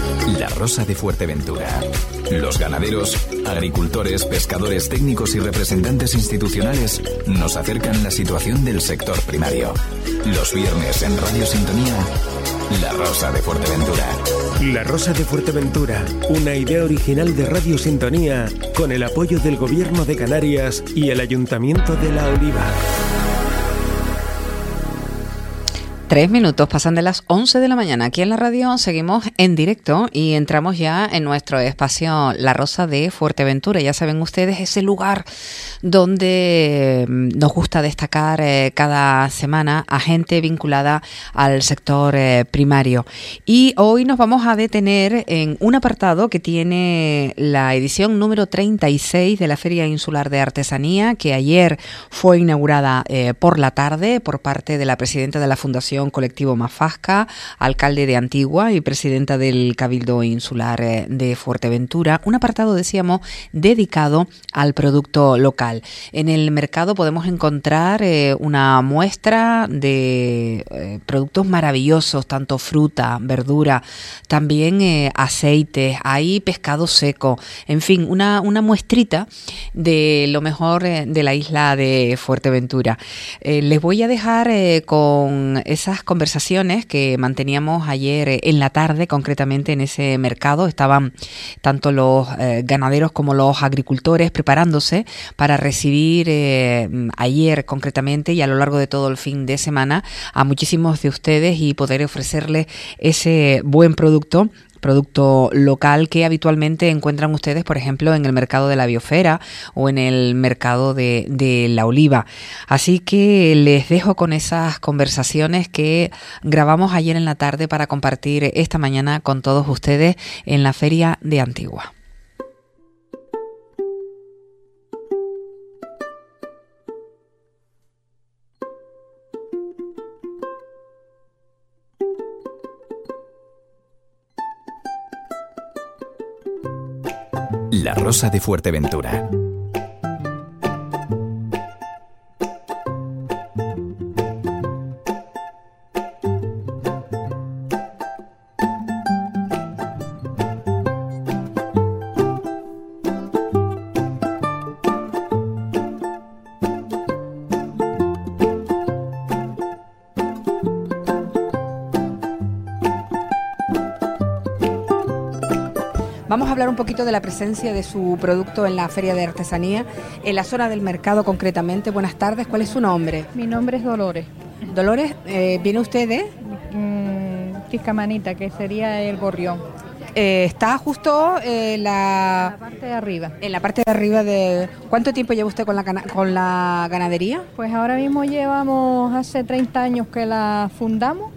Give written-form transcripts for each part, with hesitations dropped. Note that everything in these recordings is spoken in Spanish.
La Rosa de Fuerteventura. Los ganaderos, agricultores, pescadores, técnicos y representantes institucionales nos acercan la situación del sector primario. Los viernes en Radio Sintonía, La Rosa de Fuerteventura. La Rosa de Fuerteventura, una idea original de Radio Sintonía con el apoyo del Gobierno de Canarias y el Ayuntamiento de La Oliva. 3 minutos pasan de las 11 de la mañana. Aquí en la radio seguimos en directo y entramos ya en nuestro espacio La Rosa de Fuerteventura. Ya saben ustedes, ese lugar donde nos gusta destacar cada semana a gente vinculada al sector primario. Y hoy nos vamos a detener en un apartado que tiene la edición número 36 de la Feria Insular de Artesanía, que ayer fue inaugurada por la tarde por parte de la presidenta de la Fundación Colectivo Mafasca, alcalde de Antigua y presidenta del Cabildo Insular de Fuerteventura. Un apartado, decíamos, dedicado al producto local. En el mercado podemos encontrar una muestra de productos maravillosos, tanto fruta, verdura, también aceites, hay pescado seco, en fin, una muestrita de lo mejor de la isla de Fuerteventura. Les voy a dejar con esas conversaciones que manteníamos ayer en la tarde, concretamente en ese mercado. Estaban tanto los ganaderos como los agricultores preparándose para recibir ayer concretamente y a lo largo de todo el fin de semana a muchísimos de ustedes y poder ofrecerles ese buen producto local que habitualmente encuentran ustedes, por ejemplo, en el mercado de la Biosfera o en el mercado de La Oliva. Así que les dejo con esas conversaciones que grabamos ayer en la tarde para compartir esta mañana con todos ustedes en la Feria de Antigua. La Rosa de Fuerteventura. Vamos a hablar un poquito de la presencia de su producto en la Feria de Artesanía, en la zona del mercado concretamente. Buenas tardes, ¿cuál es su nombre? Mi nombre es Dolores. Dolores, ¿viene usted de? Quiscamanita, que sería el gorrión. Está justo en la parte de arriba. En la parte de arriba de... ¿Cuánto tiempo lleva usted con la ganadería? Pues ahora mismo llevamos hace 30 años que la fundamos.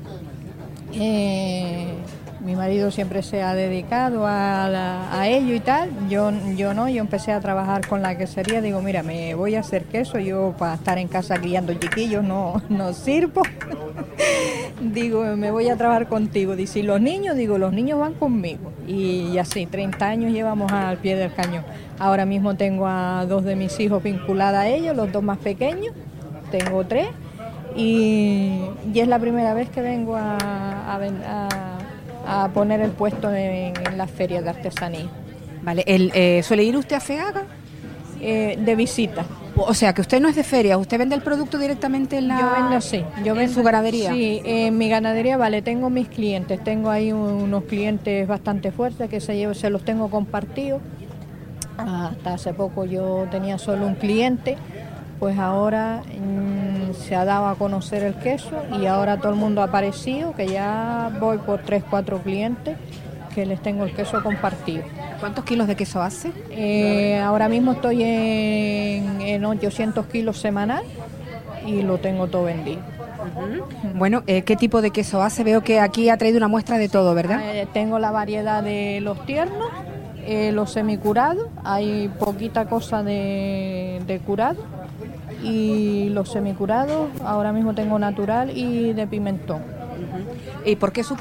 Mi marido siempre se ha dedicado a ello y tal. Yo no, yo empecé a trabajar con la quesería. Digo, mira, me voy a hacer queso. Yo para estar en casa criando chiquillos no sirvo. Digo, me voy a trabajar contigo. Dice, ¿y los niños? Digo, los niños van conmigo. Y así, 30 años llevamos al pie del cañón. Ahora mismo tengo a 2 de mis hijos vinculadas a ellos, los 2 más pequeños. Tengo 3. Y es la primera vez que vengo a poner el puesto en la feria de artesanía. Vale, ¿suele ir usted a FEAGA? De visita. O sea, que usted no es de feria, usted vende el producto directamente en Yo vendo, sí. Yo vendo en su ganadería. Sí, en mi ganadería, vale, tengo mis clientes. Tengo ahí unos clientes bastante fuertes que se los tengo compartidos. Hasta hace poco yo tenía solo un cliente, pues ahora se ha dado a conocer el queso y ahora todo el mundo ha aparecido, que ya voy por 3, 4 clientes que les tengo el queso compartido. ¿Cuántos kilos de queso hace? Ahora mismo estoy en 800 kilos semanal y lo tengo todo vendido. Uh-huh. Bueno, ¿qué tipo de queso hace? Veo que aquí ha traído una muestra de todo, ¿verdad? Tengo la variedad de los tiernos, los semicurados, hay poquita cosa de curado, y los semicurados ahora mismo tengo natural y de pimentón. ¿Y por qué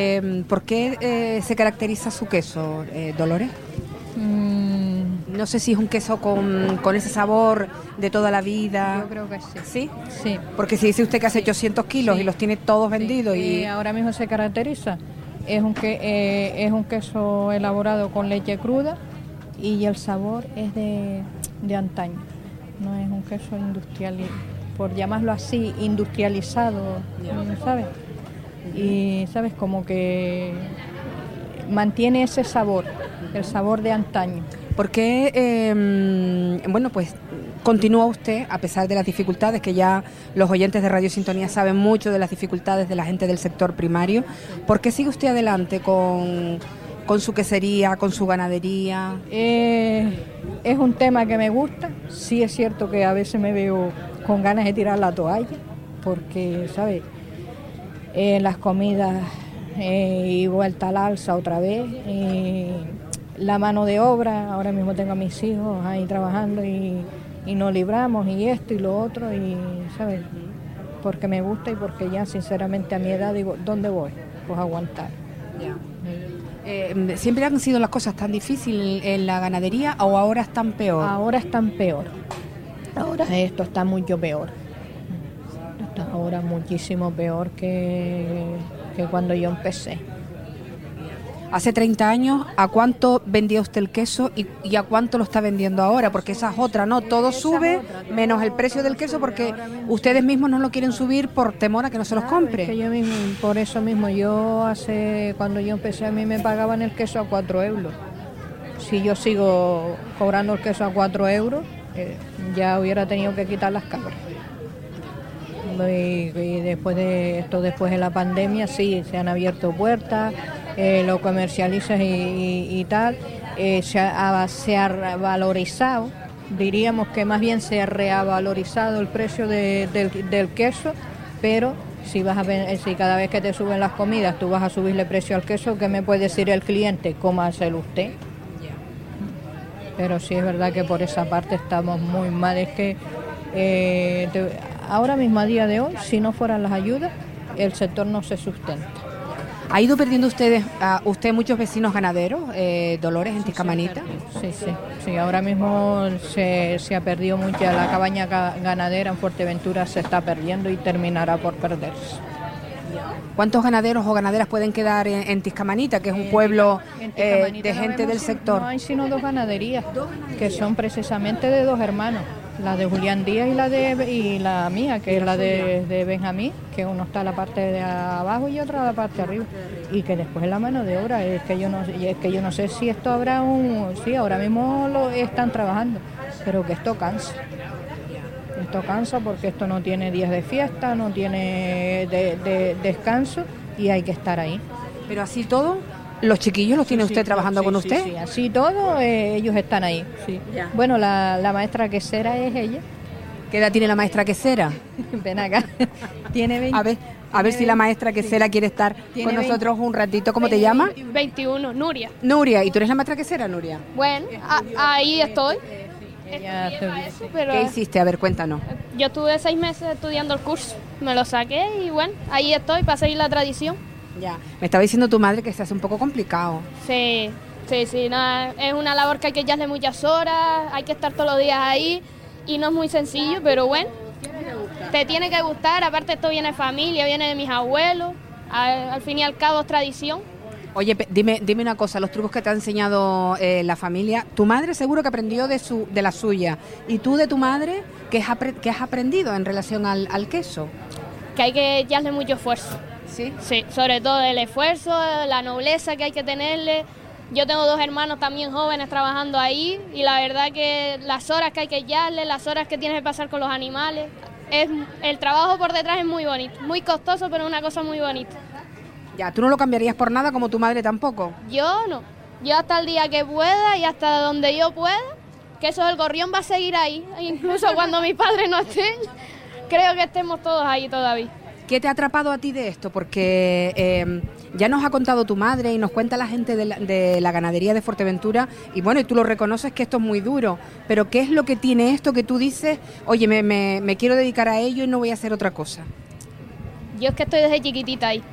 se caracteriza su queso, Dolores? No sé si es un queso con ese sabor de toda la vida. Yo creo que sí. ¿Sí? Sí. Porque si dice usted que hace 800 kilos sí. y los tiene todos vendidos. Sí. Ahora mismo se caracteriza Es un queso elaborado con leche cruda y el sabor es de antaño. No es un queso industrial, por llamarlo así, industrializado, ¿sabes? Y, ¿sabes? Como que mantiene ese sabor, el sabor de antaño. ¿Por qué, pues continúa usted, a pesar de las dificultades, que ya los oyentes de Radio Sintonía saben mucho de las dificultades de la gente del sector primario? ¿Por qué sigue usted adelante con su quesería, con su ganadería? Es un tema que me gusta. Sí es cierto que a veces me veo con ganas de tirar la toalla, porque, ¿sabes? Las comidas y vuelta al alza otra vez. La mano de obra, ahora mismo tengo a mis hijos ahí trabajando y nos libramos y esto y lo otro, y ¿sabes? Porque me gusta y porque ya sinceramente a mi edad digo, ¿dónde voy? Pues aguantar. ¿Siempre han sido las cosas tan difíciles en la ganadería o ahora están peor? Ahora están peor. Ahora esto está mucho peor. Está ahora muchísimo peor que cuando yo empecé. Hace 30 años, ¿a cuánto vendía usted el queso y a cuánto lo está vendiendo ahora? Porque esa es otra, ¿no? Todo sube, menos el precio del queso, porque ustedes mismos no lo quieren subir por temor a que no se los compre. Es que yo mismo, por eso mismo, cuando yo empecé, a mí me pagaban el queso a 4 euros. Si yo sigo cobrando el queso a 4 euros, ya hubiera tenido que quitar las cabras. Y después de la pandemia, sí, se han abierto puertas, lo comercializas y tal, se ha valorizado, diríamos que más bien se ha revalorizado el precio del queso, pero si cada vez que te suben las comidas tú vas a subirle precio al queso, ¿qué me puede decir el cliente? Cómaselo usted. Pero sí es verdad que por esa parte estamos muy mal, es que ahora mismo, a día de hoy, si no fueran las ayudas, el sector no se sustenta. ¿Ha ido perdiendo usted muchos vecinos ganaderos, Dolores, en Tiscamanita? Sí, ahora mismo se ha perdido mucha, la cabaña ganadera en Fuerteventura se está perdiendo y terminará por perderse. ¿Cuántos ganaderos o ganaderas pueden quedar en Tiscamanita, que es un pueblo de gente del sector? No hay sino 2 ganaderías, que son precisamente de 2 hermanos. La de Julián Díaz y la mía, que es la de Benjamín, que uno está a la parte de abajo y otra a la parte de arriba. Y que después es la mano de obra, es que yo no sé si esto habrá sí, ahora mismo lo están trabajando, pero que esto cansa. Esto cansa porque esto no tiene días de fiesta, no tiene de descanso y hay que estar ahí. Pero así todo, ¿los chiquillos los tiene usted trabajando con usted? Sí, así todo, ellos están ahí. Sí. Bueno, la maestra quesera es ella. ¿Qué edad tiene la maestra quesera? Ven acá. Tiene 20. A ver si la maestra quesera quiere estar con nosotros un ratito. ¿Cómo te llamas? 21, Nuria. Nuria, ¿y tú eres la maestra quesera, Nuria? Bueno, ahí estoy. ¿Qué hiciste? A ver, cuéntanos. Yo estuve 6 meses estudiando el curso, me lo saqué y bueno, ahí estoy para seguir la tradición. Ya. Me estaba diciendo tu madre que se hace un poco complicado. Sí, nada, es una labor que hay que echarle muchas horas, hay que estar todos los días ahí y no es muy sencillo, pero bueno, te tiene que gustar, aparte esto viene de familia, viene de mis abuelos, al fin y al cabo es tradición. Oye, dime una cosa, los trucos que te ha enseñado la familia, tu madre seguro que aprendió de la suya, y tú de tu madre, ¿qué has aprendido en relación al queso? Que hay que echarle mucho esfuerzo. ¿Sí? Sí, sobre todo el esfuerzo, la nobleza que hay que tenerle. Yo tengo 2 hermanos también jóvenes trabajando ahí y la verdad que las horas que hay que echarle, las horas que tienes que pasar con los animales, el trabajo por detrás es muy bonito, muy costoso, pero es una cosa muy bonita. Ya, ¿tú no lo cambiarías por nada, como tu madre tampoco? Yo no, yo hasta el día que pueda y hasta donde yo pueda, que eso del gorrión va a seguir ahí, incluso cuando mi padre no esté, creo que estemos todos ahí todavía. ¿Qué te ha atrapado a ti de esto? Porque ya nos ha contado tu madre y nos cuenta la gente de la ganadería de Fuerteventura y bueno, y tú lo reconoces que esto es muy duro, pero ¿qué es lo que tiene esto que tú dices, oye, me quiero dedicar a ello y no voy a hacer otra cosa? Yo es que estoy desde chiquitita ahí.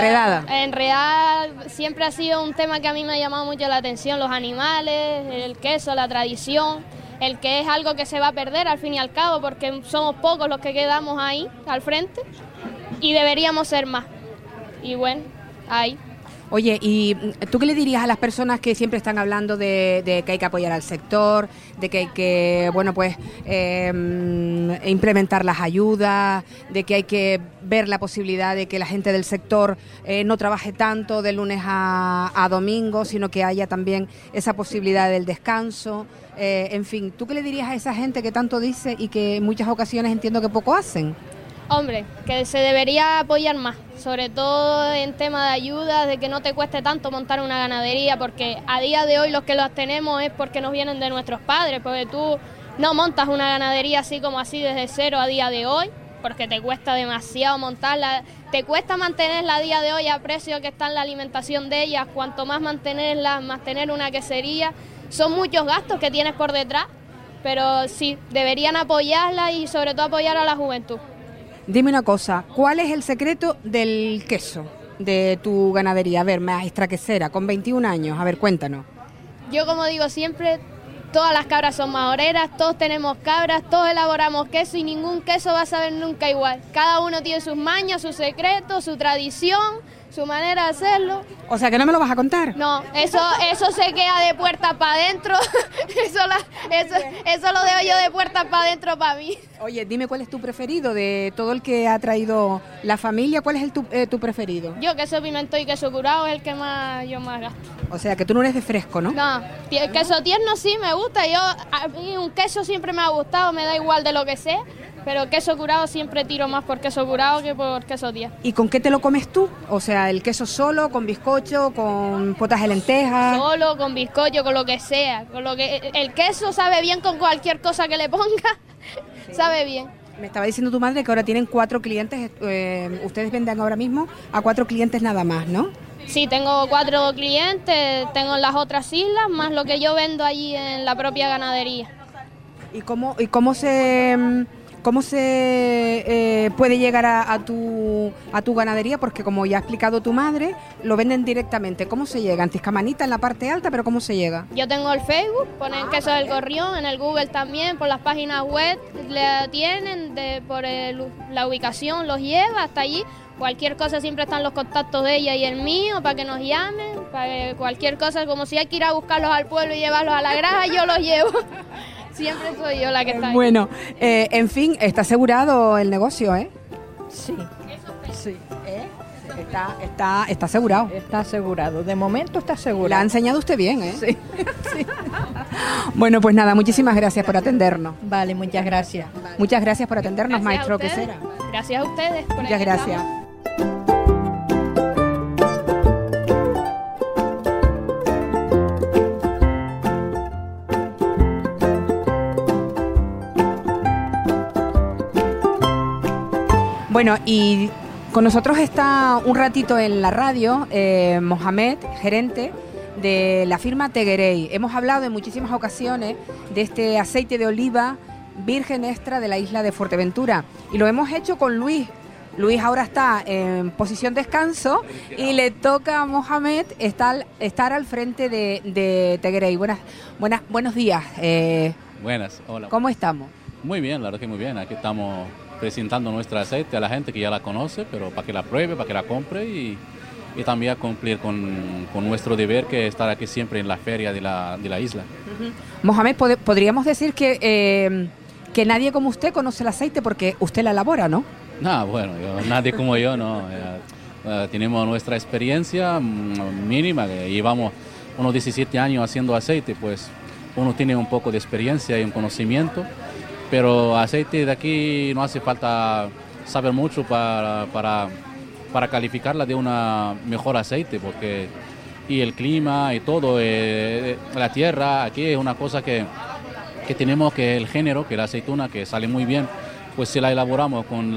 Enredada siempre ha sido un tema que a mí me ha llamado mucho la atención, los animales, el queso, la tradición, el que es algo que se va a perder al fin y al cabo porque somos pocos los que quedamos ahí al frente y deberíamos ser más. Y bueno, ahí. Oye, ¿y tú qué le dirías a las personas que siempre están hablando de que hay que apoyar al sector, de que hay que, bueno, pues implementar las ayudas, de que hay que ver la posibilidad de que la gente del sector no trabaje tanto de lunes a domingo, sino que haya también esa posibilidad del descanso? En fin, ¿tú qué le dirías a esa gente que tanto dice y que en muchas ocasiones entiendo que poco hacen? Hombre, que se debería apoyar más, sobre todo en tema de ayudas, de que no te cueste tanto montar una ganadería, porque a día de hoy los que las tenemos es porque nos vienen de nuestros padres, porque tú no montas una ganadería así como así desde cero a día de hoy, porque te cuesta demasiado montarla, te cuesta mantenerla a día de hoy a precio que está en la alimentación de ellas, cuanto más mantenerla, más tener una quesería, son muchos gastos que tienes por detrás, pero sí, deberían apoyarla y sobre todo apoyar a la juventud. Dime una cosa, ¿cuál es el secreto del queso de tu ganadería? A ver, maestra quesera, con 21 años, a ver, cuéntanos. Yo, como digo siempre, todas las cabras son majoreras, todos tenemos cabras, todos elaboramos queso y ningún queso va a saber nunca igual. Cada uno tiene sus mañas, sus secretos, su tradición, su manera de hacerlo. O sea, ¿que no me lo vas a contar? No, eso se queda de puertas para adentro, eso lo dejo yo de puertas para adentro para mí. Oye, dime cuál es tu preferido de todo el que ha traído la familia, ¿cuál es tu preferido? Yo queso pimentón y queso curado es el que yo más gasto. O sea, que tú no eres de fresco, ¿no? No, queso tierno sí me gusta, a mí un queso siempre me ha gustado, me da igual de lo que sea. Pero queso curado siempre tiro más por queso curado que por queso tierno. ¿Y con qué te lo comes tú? O sea, ¿el queso solo, con bizcocho, con potas de lentejas? Solo, con bizcocho, con lo que sea. El queso sabe bien con cualquier cosa que le ponga, sí. Sabe bien. Me estaba diciendo tu madre que ahora tienen 4 clientes, ustedes venden ahora mismo a 4 clientes nada más, ¿no? Sí, tengo 4 clientes, tengo en las otras islas, más lo que yo vendo allí en la propia ganadería. ¿Y cómo se puede llegar a tu ganadería? Porque como ya ha explicado tu madre, lo venden directamente. ¿Cómo se llega? Antiscamanita en la parte alta, pero ¿cómo se llega? Yo tengo el Facebook, ponen Queso del Gorrión, en el Google también, por las páginas web le tienen, por la ubicación los lleva hasta allí. Cualquier cosa siempre están los contactos de ella y el mío para que nos llamen, para que cualquier cosa, como si hay que ir a buscarlos al pueblo y llevarlos a la granja, yo los llevo. Siempre soy yo la que está ahí. Bueno, en fin, está asegurado el negocio, ¿eh? Sí. Sí. Está asegurado. Está asegurado. De momento está asegurado. La ha enseñado usted bien, ¿eh? Sí. Sí. Bueno, pues nada, muchísimas gracias por atendernos. Vale, muchas gracias. Muchas gracias por atendernos, Gracias maestro quesera. Gracias a ustedes. Muchas gracias. Bueno, y con nosotros está un ratito en la radio Mohamed, gerente de la firma Teguerey. Hemos hablado en muchísimas ocasiones de este aceite de oliva virgen extra de la isla de Fuerteventura y lo hemos hecho con Luis. Luis ahora está en posición de descanso y le toca a Mohamed estar al frente de Teguerey. Buenos días. Buenas, hola. ¿Cómo estamos? Muy bien, la verdad que muy bien. Aquí estamos presentando nuestro aceite a la gente que ya la conoce, pero para que la pruebe, para que la compre y también cumplir con nuestro deber, que es estar aquí siempre en la feria de la isla. Uh-huh. Mohamed, podríamos decir que nadie como usted conoce el aceite porque usted la elabora, ¿no? No, bueno, nadie como yo, no. Tenemos nuestra experiencia mínima, que llevamos unos 17 años haciendo aceite, pues uno tiene un poco de experiencia y un conocimiento, pero aceite de aquí no hace falta saber mucho para calificarla de una mejor aceite, porque y el clima y todo, la tierra, aquí es una cosa que tenemos, que el género, que la aceituna, que sale muy bien, pues si la elaboramos con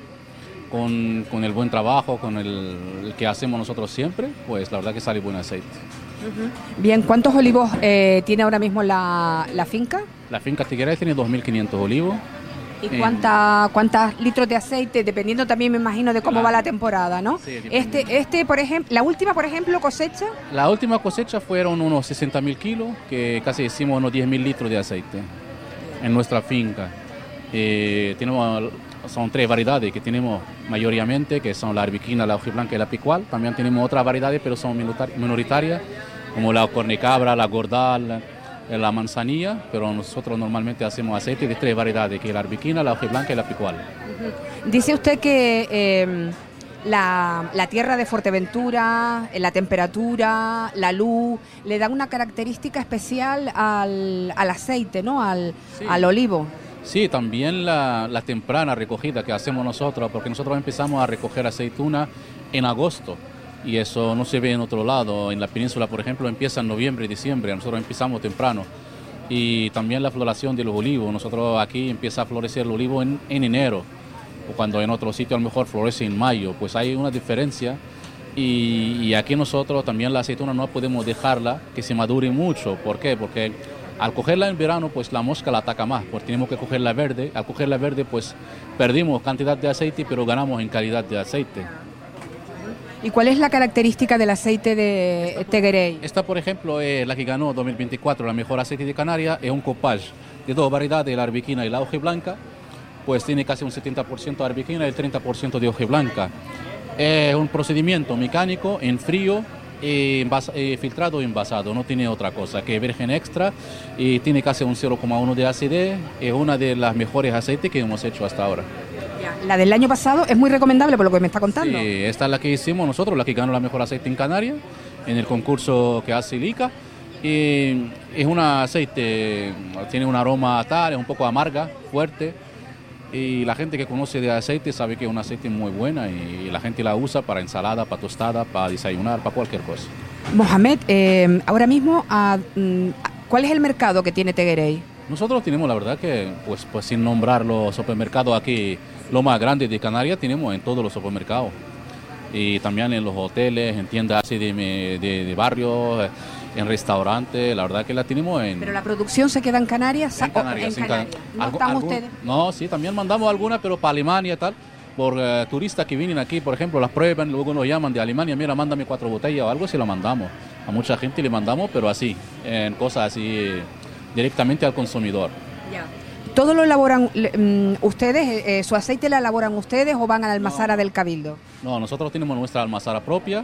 el buen trabajo, con el que hacemos nosotros siempre, pues la verdad que sale buen aceite. Uh-huh. Bien, ¿cuántos olivos tiene ahora mismo la finca? La finca Teguerey tiene 2.500 olivos. ¿Y cuántos litros de aceite? Dependiendo también, me imagino, de cómo va la temporada, ¿no? Sí, por ejemplo, la última, por ejemplo, cosecha. La última cosecha fueron unos 60.000 kilos, que casi hicimos unos 10.000 litros de aceite en nuestra finca. Tenemos son 3 variedades que tenemos mayoritariamente, que son la arbequina, la hojiblanca y la picual. También tenemos otras variedades, pero son minoritarias, como la cornicabra, la gordal, la manzanilla, pero nosotros normalmente hacemos aceite de 3 variedades, que es la arbequina, la hojiblanca y la picual. Dice usted que la tierra de Fuerteventura, la temperatura, la luz, le dan una característica especial al aceite, ¿no? Al olivo. Sí, también la temprana recogida que hacemos nosotros, porque nosotros empezamos a recoger aceituna en agosto y eso no se ve en otro lado. En la península, por ejemplo, empieza en noviembre y diciembre, nosotros empezamos temprano. Y también la floración de los olivos, nosotros aquí empieza a florecer el olivo en enero, o cuando en otro sitio a lo mejor florece en mayo, pues hay una diferencia. Y aquí nosotros también la aceituna no podemos dejarla que se madure mucho. ¿Por qué? Porque al cogerla en verano, pues la mosca la ataca más, pues tenemos que cogerla verde. Al cogerla verde, pues perdimos cantidad de aceite, pero ganamos en calidad de aceite. ¿Y cuál es la característica del aceite de Teguerey? Esta, por ejemplo, es la que ganó 2024 la mejor aceite de Canarias, es un copage de 2 variedades, la arbequina y la hojiblanca, pues tiene casi un 70% de arbequina y el 30% de hojiblanca. Es un procedimiento mecánico en frío, filtrado y envasado, no tiene otra cosa que virgen extra y tiene casi un 0,1 de acidez. Es una de las mejores aceites que hemos hecho hasta ahora. La del año pasado es muy recomendable por lo que me está contando. Sí, esta es la que hicimos nosotros, la que ganó la mejor aceite en Canarias en el concurso que hace el ICA. Y es un aceite, tiene un aroma tal, es un poco amarga, fuerte. Y la gente que conoce de aceite sabe que es un aceite muy buena y la gente la usa para ensalada, para tostada, para desayunar, para cualquier cosa. Mohamed, ahora mismo, ¿cuál es el mercado que tiene Teguerey? Nosotros tenemos, la verdad que, pues sin nombrar los supermercados aquí, lo más grande de Canarias, tenemos en todos los supermercados. Y también en los hoteles, en tiendas así de barrios, en restaurantes, la verdad que la tenemos en... ¿Pero la producción se queda en Canarias? En Canarias. ¿No están ustedes? No, sí, también mandamos algunas, pero para Alemania y tal, por turistas que vienen aquí, por ejemplo, las prueban, luego nos llaman de Alemania, mira, mándame 4 botellas o algo, si lo mandamos. A mucha gente le mandamos, pero así, en cosas así, directamente al consumidor. Ya. ¿Todo lo elaboran ustedes? ¿Su aceite lo elaboran ustedes o van a la almazara del Cabildo? No, nosotros tenemos nuestra almazara propia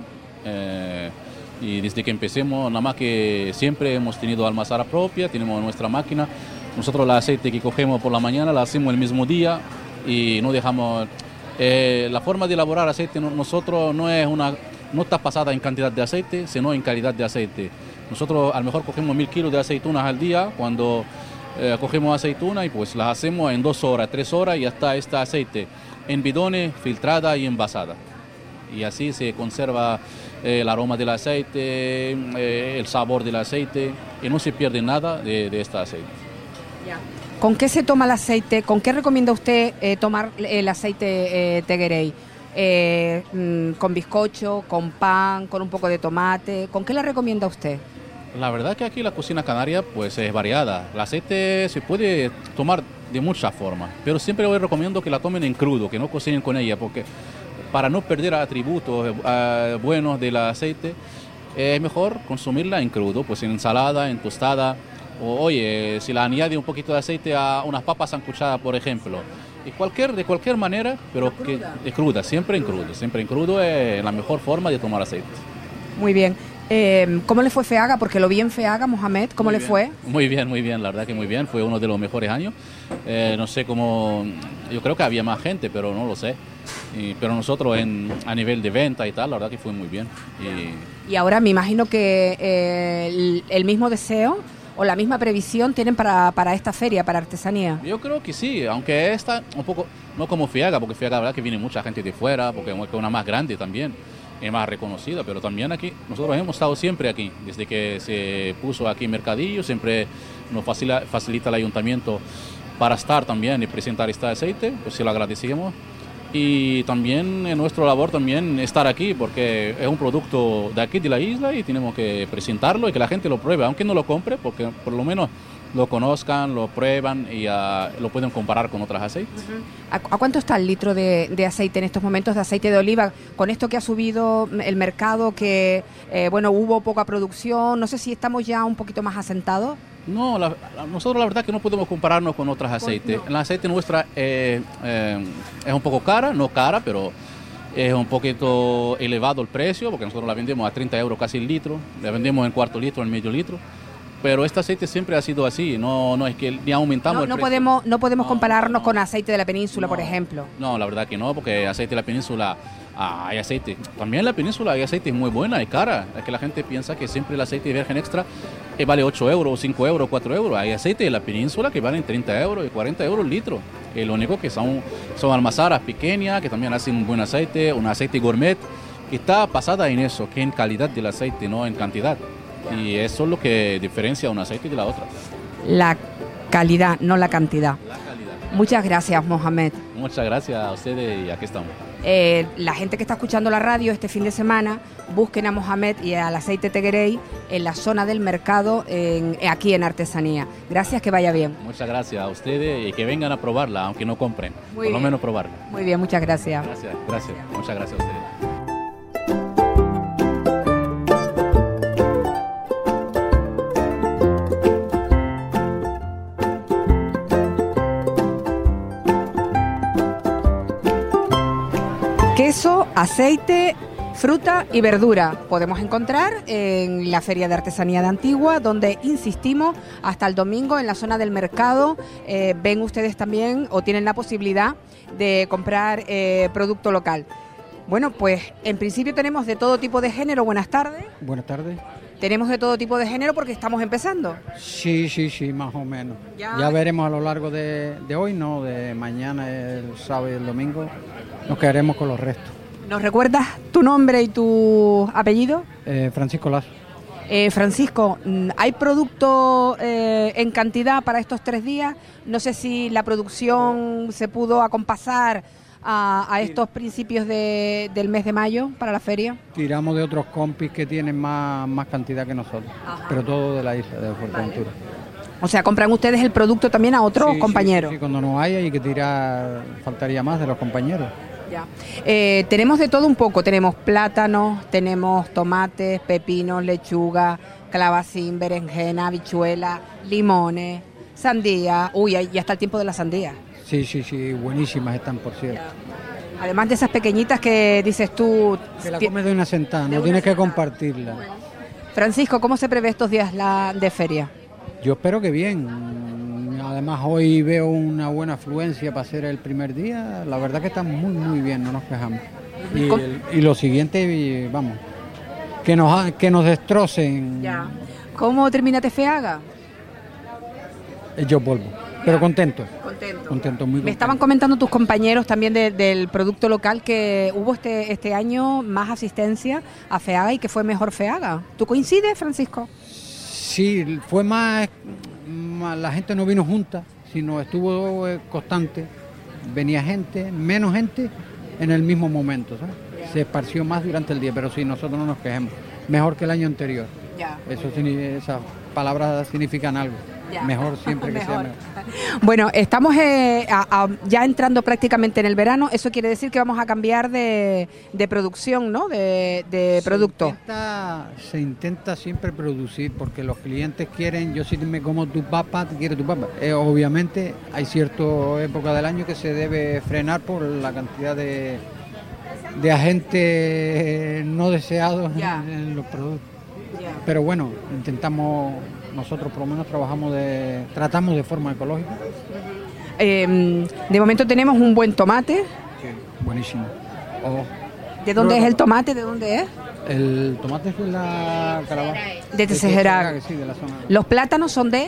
y desde que empecemos, nada más que siempre hemos tenido almazara propia, tenemos nuestra máquina. Nosotros el aceite que cogemos por la mañana la hacemos el mismo día y no dejamos... la forma de elaborar aceite nosotros no está basada en cantidad de aceite, sino en calidad de aceite. Nosotros a lo mejor cogemos 1000 kilos de aceitunas al día cuando... cogemos aceituna y pues las hacemos en 2 horas, 3 horas y ya está este aceite en bidones, filtrada y envasada. Y así se conserva el aroma del aceite, el sabor del aceite y no se pierde nada de este aceite. Ya. ¿Con qué se toma el aceite? ¿Con qué recomienda usted tomar el aceite Teguerey? ¿Con bizcocho, con pan, con un poco de tomate? ¿Con qué le recomienda usted? La verdad que aquí la cocina canaria pues es variada. El aceite se puede tomar de muchas formas, pero siempre les recomiendo que la tomen en crudo, que no cocinen con ella, porque para no perder atributos buenos del aceite, es mejor consumirla en crudo, pues en ensalada, en tostada, o oye, si la añade un poquito de aceite a unas papas sancochadas, por ejemplo. Y de cualquier manera, pero que es cruda, siempre en crudo es la mejor forma de tomar aceite. Muy bien. ¿Cómo le fue Feaga? Porque lo vi en Feaga, Mohamed, ¿cómo le fue? Muy bien, la verdad que muy bien, fue uno de los mejores años. No sé cómo, yo creo que había más gente, pero no lo sé. Pero nosotros a nivel de venta y tal, la verdad que fue muy bien. Y ahora me imagino que el mismo deseo o la misma previsión tienen para esta feria, para artesanía. Yo creo que sí, aunque esta un poco, no como Feaga, porque Feaga la verdad que viene mucha gente de fuera, porque es una más grande también. Es más reconocida, pero también aquí, nosotros hemos estado siempre aquí, desde que se puso aquí Mercadillo, siempre nos facilita el ayuntamiento para estar también y presentar este aceite, pues se lo agradecemos. Y también en nuestra labor también estar aquí, porque es un producto de aquí de la isla y tenemos que presentarlo y que la gente lo pruebe, aunque no lo compre, porque por lo menos lo conozcan, lo prueban y lo pueden comparar con otros aceites. ¿A cuánto está el litro de aceite en estos momentos, de aceite de oliva? Con esto que ha subido el mercado, que hubo poca producción, no sé si estamos ya un poquito más asentados. No, nosotros la verdad que no podemos compararnos con otros aceites. El aceite nuestra es un poco cara, no cara, pero es un poquito elevado el precio, porque nosotros la vendemos a 30 euros casi el litro, la vendemos en cuarto litro, en medio litro. Pero este aceite siempre ha sido así, no es que ni aumentamos el precio. No podemos compararnos con aceite de la península, por ejemplo. No, la verdad que no, porque aceite de la península hay aceite. También en la península hay aceite muy buena y cara. Es que la gente piensa que siempre el aceite virgen extra vale 8 euros, 5 euros, 4 euros. Hay aceite de la península que valen 30 euros y 40 euros el litro. Y lo único que son almazaras pequeñas que también hacen un buen aceite, un aceite gourmet, que está basada en eso, que en calidad del aceite, no en cantidad. Y eso es lo que diferencia un aceite de la otra. La calidad, no la cantidad. La calidad. Muchas gracias, Mohamed. Muchas gracias a ustedes y aquí estamos. La gente que está escuchando la radio este fin de semana, busquen a Mohamed y al aceite Teguerey en la zona del mercado, aquí en Artesanía. Gracias, que vaya bien. Muchas gracias a ustedes y que vengan a probarla, aunque no compren. Por lo menos probarla. Muy bien, muchas gracias. Gracias. Muchas gracias a ustedes. Queso, aceite, fruta y verdura podemos encontrar en la Feria de Artesanía de Antigua, donde insistimos hasta el domingo en la zona del mercado. Ven ustedes también o tienen la posibilidad de comprar producto local. Bueno, pues en principio tenemos de todo tipo de género. Buenas tardes. Buenas tardes. Tenemos de todo tipo de género porque estamos empezando. Sí, más o menos. Ya veremos a lo largo de hoy, no, de mañana, el sábado y el domingo. Nos quedaremos con los restos. ¿Nos recuerdas tu nombre y tu apellido? Francisco Lazo. Francisco, ¿hay producto en cantidad para estos 3 días? No sé si la producción se pudo acompasar a estos principios del mes de mayo para la feria. Tiramos de otros compis que tienen más cantidad que nosotros. Ajá. Pero todo de la isla de Fuerteventura. Vale. O sea, ¿compran ustedes el producto también a otros compañeros? Sí, cuando no haya hay que tirar, faltaría más de los compañeros. Ya. Tenemos de todo un poco, tenemos plátanos, tenemos tomates, pepinos, lechuga, calabacín, berenjena, habichuela, limones, sandía. Uy, ya está el tiempo de la sandía. Sí, buenísimas están, por cierto. Ya. Además de esas pequeñitas que dices tú... Que la comes de una sentada, no tienes que compartirla. Bueno. Francisco, ¿cómo se prevé estos días de feria? Yo espero que bien. Además hoy veo una buena afluencia para ser el primer día. La verdad que está muy bien, no nos quejamos. Y lo siguiente, vamos, que nos destrocen. Ya. ¿Cómo termina Tefeaga? Yo vuelvo, pero contento. Contento, muy contento. Me estaban comentando tus compañeros también del producto local que hubo este año más asistencia a Feaga y que fue mejor Feaga. ¿Tú coincides, Francisco? Sí, fue más, la gente no vino junta, sino estuvo constante. Venía gente, menos gente en el mismo momento, ¿sabes? Yeah. Se esparció más durante el día, pero sí, nosotros no nos quejemos. Mejor que el año anterior. Yeah. Esas palabras significan algo. Yeah. Mejor siempre que sea mejor. Bueno, estamos ya entrando prácticamente en el verano. Eso quiere decir que vamos a cambiar de producción, ¿no? De producto. Se intenta siempre producir porque los clientes quieren, yo si me como tu papa, te quiero tu papa. Obviamente hay cierta época del año que se debe frenar por la cantidad de agentes no deseados en los productos. Pero bueno, intentamos, nosotros por lo menos tratamos de forma ecológica. De momento tenemos un buen tomate. Sí, buenísimo. ¿De dónde es el tomate? ¿De dónde es? El tomate es de la Calabaza. De Tejeraga. Sí, de la zona. ¿Los plátanos son de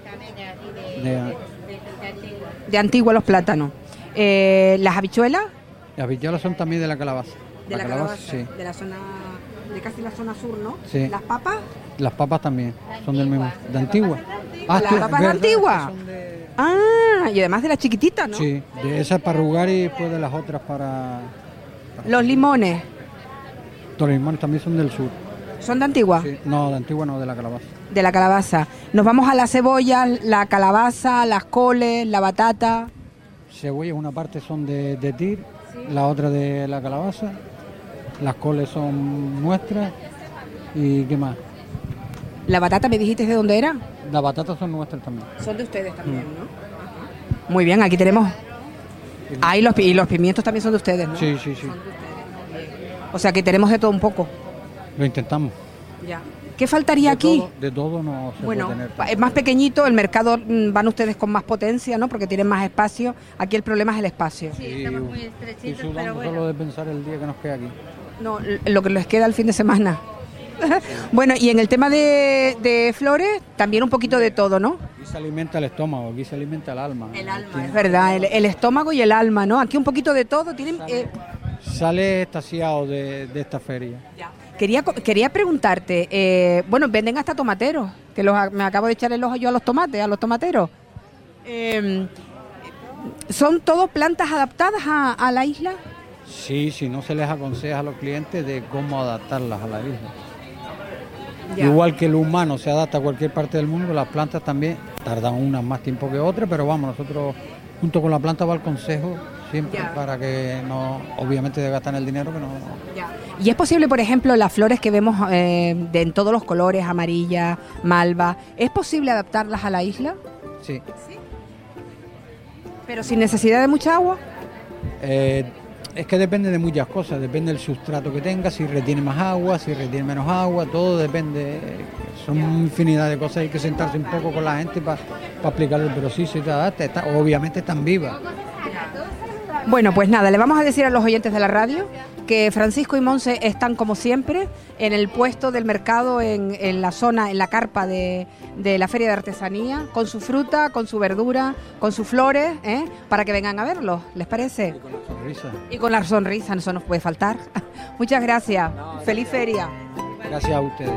Antigua los plátanos? ¿Las habichuelas? Las habichuelas son también de la Calabaza. De la Calabaza, sí. De la zona... de casi la zona sur, ¿no? Sí. ¿Las papas? Las papas también, son del mismo, de Antigua. ¿Las papas de Antigua? Y además de las chiquititas, ¿no? Sí, de esas para arrugar y después de las otras para... ¿Los limones? Los limones también son del sur. ¿Son de Antigua? Sí. No, de Antigua no, de la Calabaza. De la Calabaza. Nos vamos a la cebolla, la calabaza, las coles, la batata. Cebolla una parte son de Tir, ¿sí? La otra de la Calabaza. Las coles son nuestras. ¿Y qué más? ¿La batata me dijiste de dónde era? Las batatas son nuestras también. Son de ustedes también, ¿no? Ajá. Muy bien, aquí tenemos... Ah, y los pimientos también son de ustedes, ¿no? Sí. O sea que tenemos de todo un poco. Lo intentamos. Ya. ¿Qué faltaría aquí? De todo no se puede tener. Es más pequeñito, el mercado van ustedes con más potencia, ¿no? Porque tienen más espacio. Aquí el problema es el espacio. Sí, estamos muy estrechitos, pero bueno. Solo de pensar el día que nos queda aquí. No, lo que les queda el fin de semana. Bueno, y en el tema de flores, también un poquito de todo, ¿no? Aquí se alimenta el estómago, aquí se alimenta el alma. El alma, es verdad, el estómago y el alma, ¿no? Aquí un poquito de todo. Tienen, sale extasiado de esta feria. Ya. Quería preguntarte, bueno, venden hasta tomateros, que me acabo de echar el ojo yo a los tomateros. ¿Son todas plantas adaptadas a la isla? Sí, no se les aconseja a los clientes de cómo adaptarlas a la isla. Ya. Igual que el humano se adapta a cualquier parte del mundo, las plantas también tardan unas más tiempo que otras, pero vamos, nosotros junto con la planta va el consejo siempre para que no, obviamente gastan el dinero que no. Ya. Y es posible, por ejemplo, las flores que vemos en todos los colores, amarilla, malva, ¿es posible adaptarlas a la isla? Sí. Pero sin necesidad de mucha agua. Es que depende de muchas cosas, depende del sustrato que tenga, si retiene más agua, si retiene menos agua, todo depende, son infinidad de cosas, hay que sentarse un poco con la gente para explicarlo, pero sí se adapta, obviamente están vivas. Bueno, pues nada, le vamos a decir a los oyentes de la radio que Francisco y Monse están como siempre en el puesto del mercado, en la zona, en la carpa de la Feria de Artesanía, con su fruta, con su verdura, con sus flores, para que vengan a verlos, ¿les parece? Y con la sonrisa. Y con la sonrisa, eso nos puede faltar. Muchas gracias, feliz feria. Gracias a ustedes.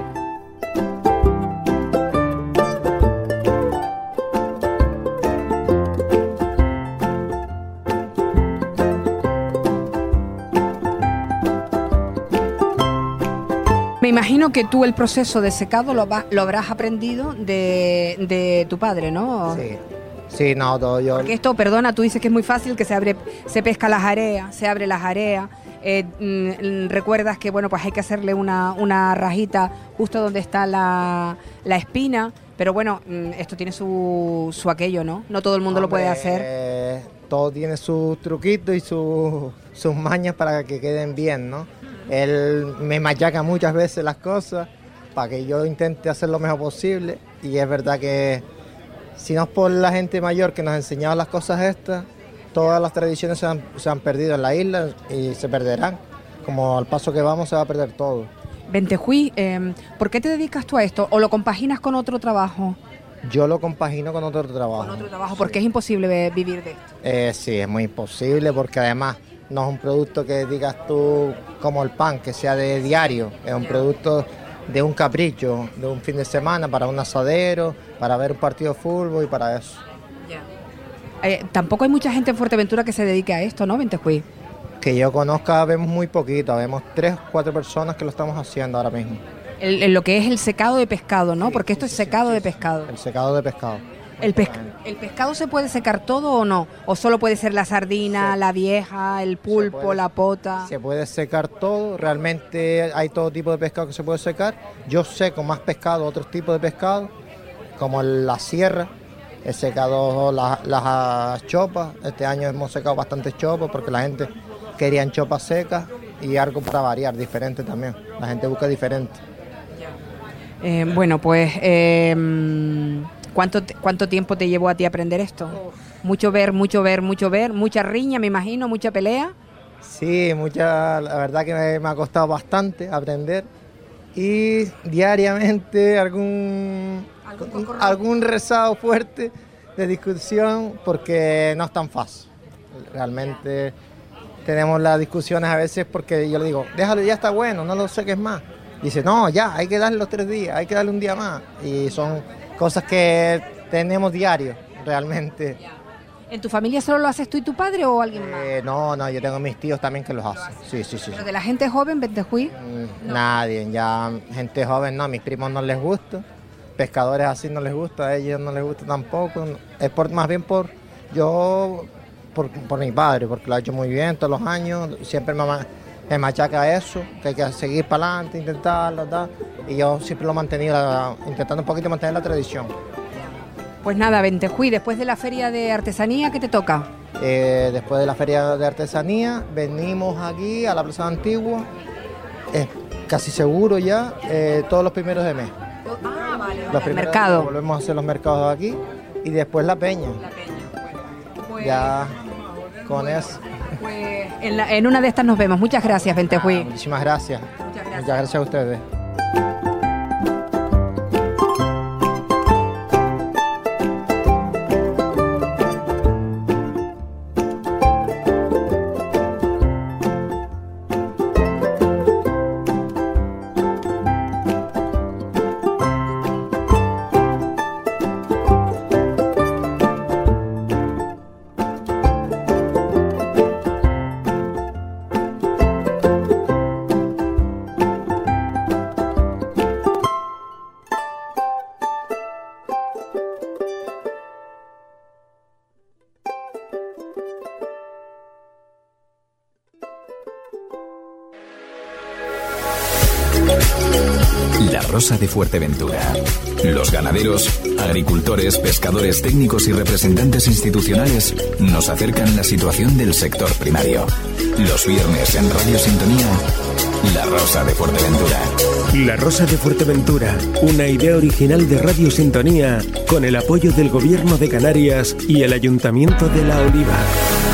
Me imagino que tú el proceso de secado lo habrás aprendido de tu padre, ¿no? Sí, no, todo yo. Porque esto, perdona, tú dices que es muy fácil, que se pesca la jarea, se abre la jarea. Recuerdas que, bueno, pues hay que hacerle una rajita justo donde está la espina, pero bueno, esto tiene su aquello, ¿no? No todo el mundo lo puede hacer. Todo tiene sus truquitos y sus mañas para que queden bien, ¿no? Él me machaca muchas veces las cosas para que yo intente hacer lo mejor posible, y es verdad que si no es por la gente mayor que nos enseñaba las cosas estas, todas las tradiciones se han perdido en la isla y se perderán. Como al paso que vamos se va a perder todo. Bentejuí, ¿por qué te dedicas tú a esto? ¿O lo compaginas con otro trabajo? Yo lo compagino con otro trabajo. Con otro trabajo, porque es imposible vivir de esto. Sí, es muy imposible, porque además no es un producto que digas tú como el pan, que sea de diario. Es un producto de un capricho, de un fin de semana, para un asadero, para ver un partido de fútbol y para eso. Tampoco hay mucha gente en Fuerteventura que se dedique a esto, ¿no, Bentejuí? Que yo conozca, vemos muy poquito, vemos 3 o 4 personas que lo estamos haciendo ahora mismo. Lo que es el secado de pescado, ¿no? Porque esto es secado de pescado. El secado de pescado. ¿El pescado se puede secar todo o no? ¿O solo puede ser la sardina, la vieja, el pulpo, la pota? Se puede secar todo, realmente hay todo tipo de pescado que se puede secar. Yo seco más pescado, otros tipos de pescado, como la sierra. He secado las chopas, este año hemos secado bastantes chopas porque la gente quería chopas secas y algo para variar, diferente también. La gente busca diferente. Bueno, pues... ¿Cuánto tiempo te llevó a ti aprender esto? Mucha riña, me imagino, mucha pelea. Sí, la verdad que me ha costado bastante aprender, y diariamente algún rezado fuerte de discusión, porque no es tan fácil. Realmente tenemos las discusiones a veces porque yo le digo, déjalo, ya está bueno, no lo seques más. Dice, no, ya, hay que darle los 3 días, hay que darle un día más. Y son cosas que tenemos diario, realmente. ¿En tu familia solo lo haces tú y tu padre o alguien más? No, yo tengo mis tíos también que los hacen. Sí. ¿Pero de la gente joven, Bentejuí? Nadie, ya gente joven no, a mis primos no les gusta, pescadores así no les gusta, a ellos no les gusta tampoco. Es más bien por mi padre, porque lo ha hecho muy bien todos los años, siempre me machaca eso, que hay que seguir para adelante, intentarlo, tal. Y yo siempre lo he mantenido, intentando un poquito mantener la tradición. Pues nada, Ventejuy, después de la feria de artesanía, ¿qué te toca? Después de la feria de artesanía, venimos aquí a la Plaza Antigua, casi seguro ya, todos los primeros de mes. Los primeros mercado. Volvemos a hacer los mercados aquí y después la peña. Pues, ya con eso. Pues en una de estas nos vemos. Muchas gracias, Ventejuy. Muchísimas gracias. Muchas gracias a ustedes. La Rosa de Fuerteventura. Los ganaderos, agricultores, pescadores, técnicos y representantes institucionales nos acercan la situación del sector primario. Los viernes en Radio Sintonía, La Rosa de Fuerteventura. La Rosa de Fuerteventura, una idea original de Radio Sintonía con el apoyo del Gobierno de Canarias y el Ayuntamiento de La Oliva.